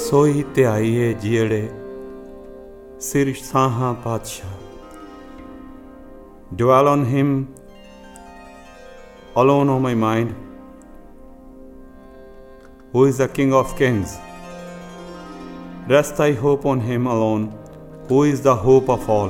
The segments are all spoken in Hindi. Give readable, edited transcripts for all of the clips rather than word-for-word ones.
सोई ते आइए जियड़े सिर साहा पातशाह. Dwell on him alone, O my mind, who is the King of kings. Rest thy hope on him alone, who is the hope of all.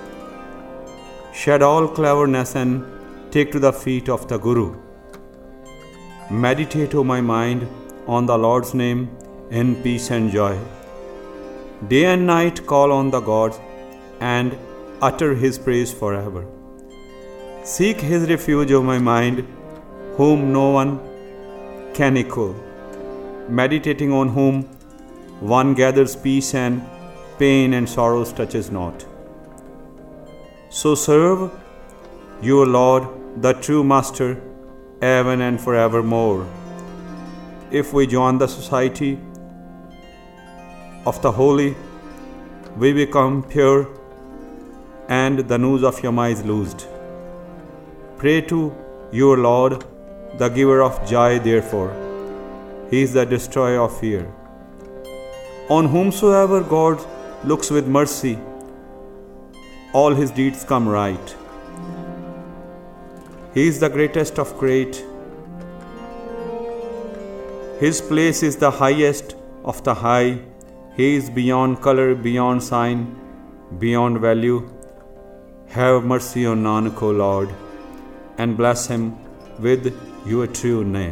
Shed all cleverness and take to the feet of the Guru. Meditate, O my mind, on the Lord's name in peace and joy. Day and night call on the gods and utter his praise forever. Seek his refuge, O my mind, whom no one can equal, meditating on whom one gathers peace and pain and sorrows touches not. So serve your Lord, the true Master, ever and forevermore. If we join the society of the holy, we become pure and the noose of Yama is loosed. Pray to your Lord, the giver of joy, therefore. He is the destroyer of fear. On whomsoever God looks with mercy, all his deeds come right. He is the greatest of great. His place is the highest of the high. He is beyond color, beyond sign, beyond value. Have mercy on Nanak, O Lord, and bless him with your true name.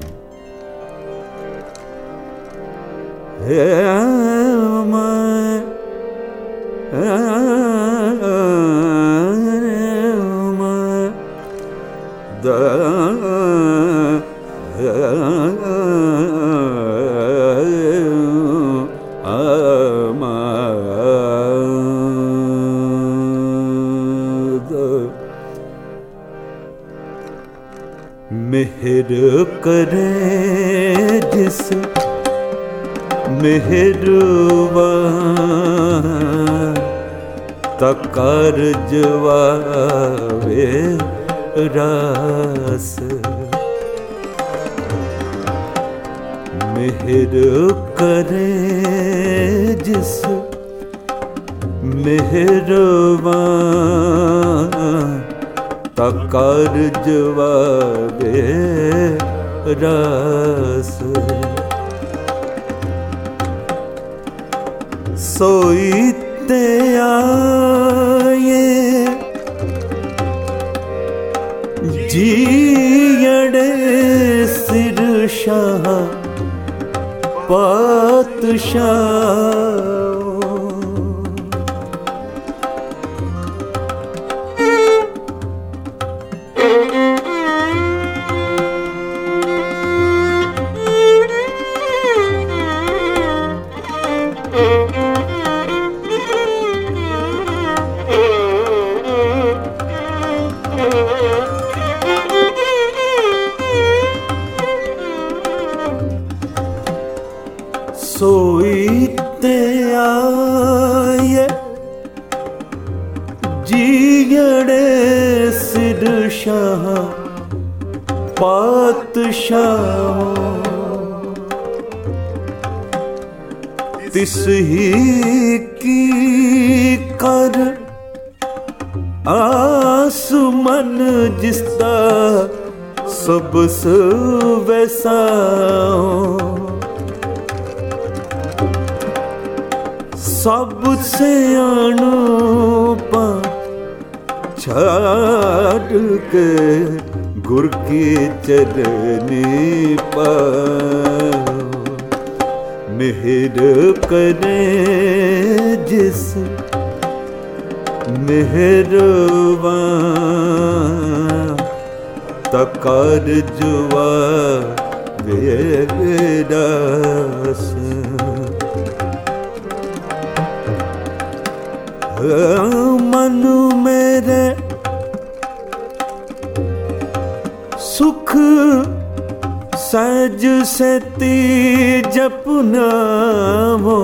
मेहर करे जिस मेहरबान तकर जवावे रास. मेहर करे जिस मेहरबान तकर जवावे रास. सोई ते आए जियड़े सिर शाह पातशाह. सोई ते आए जियड़े सिर शाह पातशाह. तिस ही की कर आसमन जिसदा सब वैसा. सबसे अनूपा छाड़ के गुर की चरनी पाओ. मेहर करे जिस मेहरबान तकर जवावे रास. मन मेरे सुख सहज सेती जपना हो.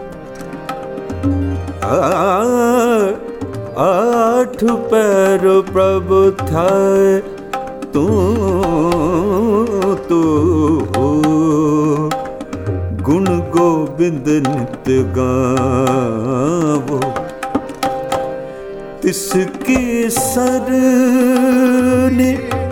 आठ पैर प्रभु थाए तू गुण गोबिंद गोविंद नित गावो, तिसके सरने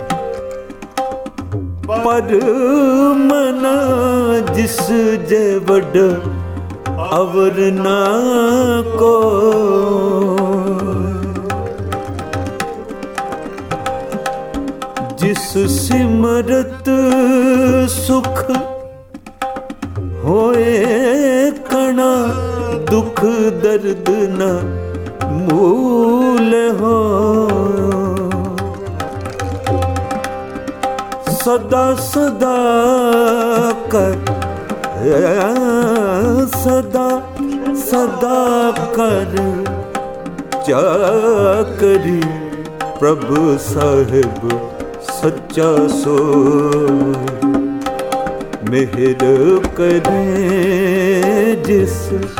पर मना, जिस जय वड अवर ना को। जिस सिमरत सुख होए कणा, दुख दर्द न मूल हो। सदा सदा कर, सदा सदा कर चाकरी, प्रभु साहिब सच्चा सोई। मेहर करे जिस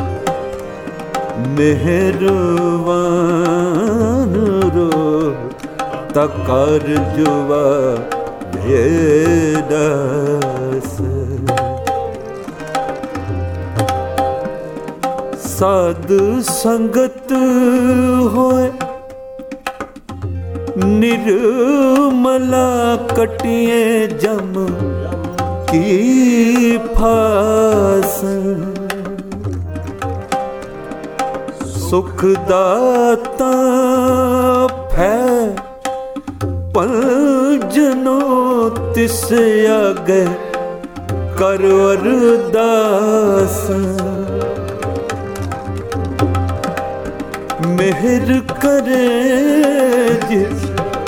मेहरबान रो, तकार जुवा भेदस। साध संगत होए निर्मला, कटिए जम की फास। सुखदाता फै पंजनो, तिस आगे कर अरदास। मेहर करे जिस,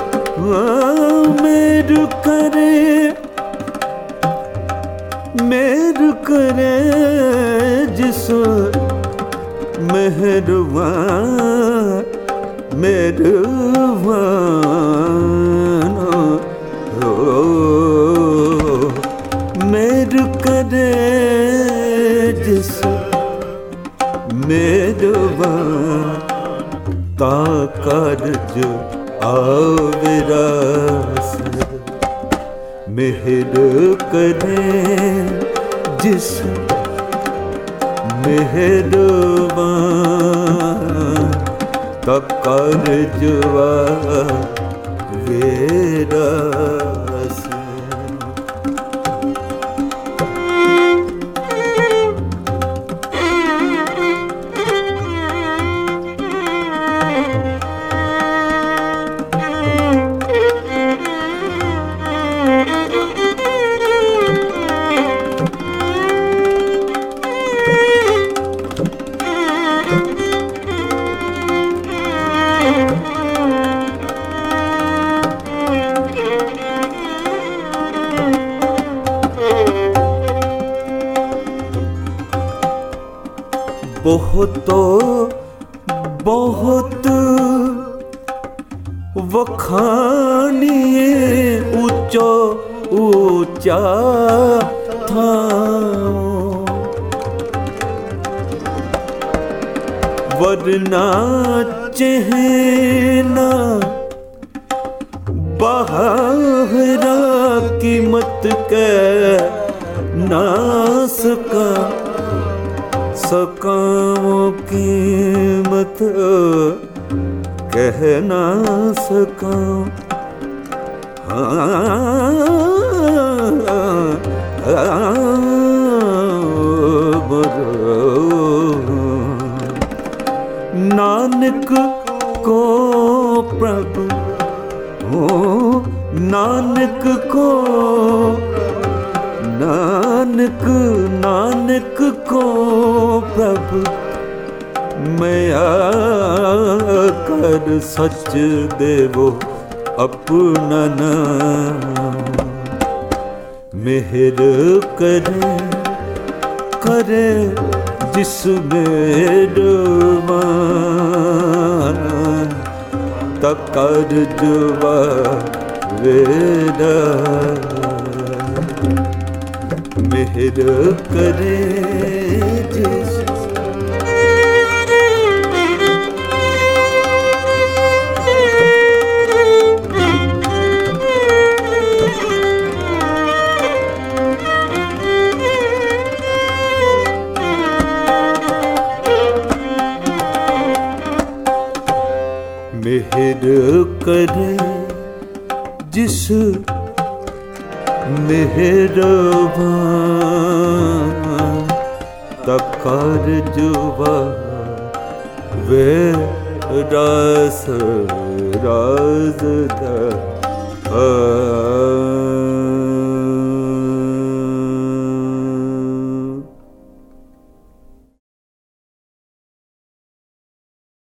मेहर करे, मेहर करे जिस मेहरबान, मेहरबान हो। मेहर करे जिस मेहरबान, ता कारज आविरास। मेहर करे जिस मेहरबान, ता कारज आविरास। बहुत बहुत वखानिए ऊंचो ऊंचा था, वरना चहना बाहरा कीमत के ना सका। सकाओ कीमत कह ना सकाओ। नानक को प्रभु हो, नानक को, नानक नानक को प्रभु मैं कर सच देवो अपना नाम। मेहर करे करे जिस मेहरबान, तकर जुवा वेदा। मेहर करे जिस फिर करे जिस मेहरबान तकार जुबा वे रास राज दा